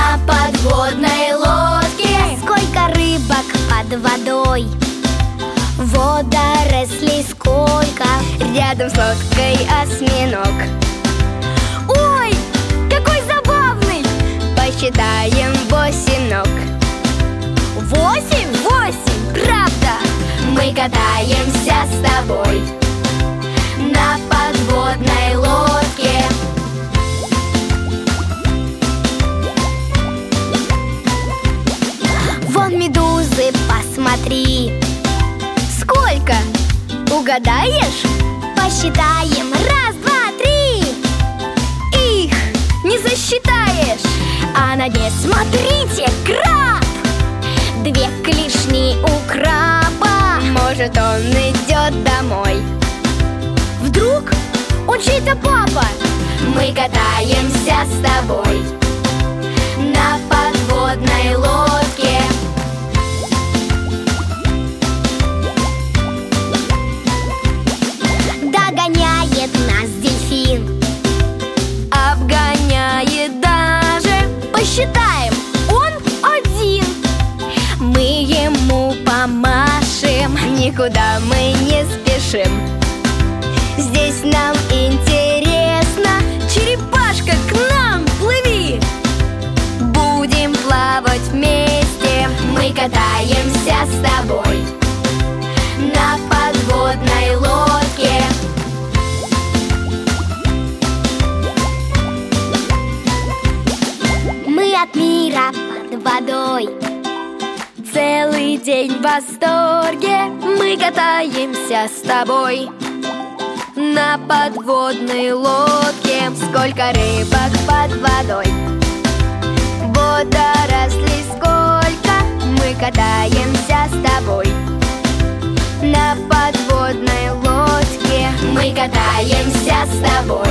на подводной лодке. Сколько рыбок под водой, водорослей сколько, рядом с лодкой осьминог. Ой, какой забавный! Посчитаем 8 ног. 8? 8, правда! Мы катаемся с тобой на подводной лодке. Вон медузы, посмотри. Сколько? Угадаешь? Посчитаем. 1, 2, 3. Их не засчитаешь. А на дне, смотрите, краб! 2 клешни у краба. Может, он идет домой. Вдруг он чей-то папа? Мы катаемся с тобой на подводной лодке. Догоняет нас дельфин, Обгоняет даже. посчитаем, он 1. Мы ему помашем. Никуда мы не спешим. Здесь нам интересно. Черепашка, к нам плыви! Будем плавать вместе. Мы катаемся с тобой на подводной лодке. Мы от мира под водой, Целый день в восторге. Мы катаемся с тобой на подводной лодке. Сколько рыбок под водой, водорослей сколько. Мы катаемся с тобой на подводной лодке. Мы катаемся с тобой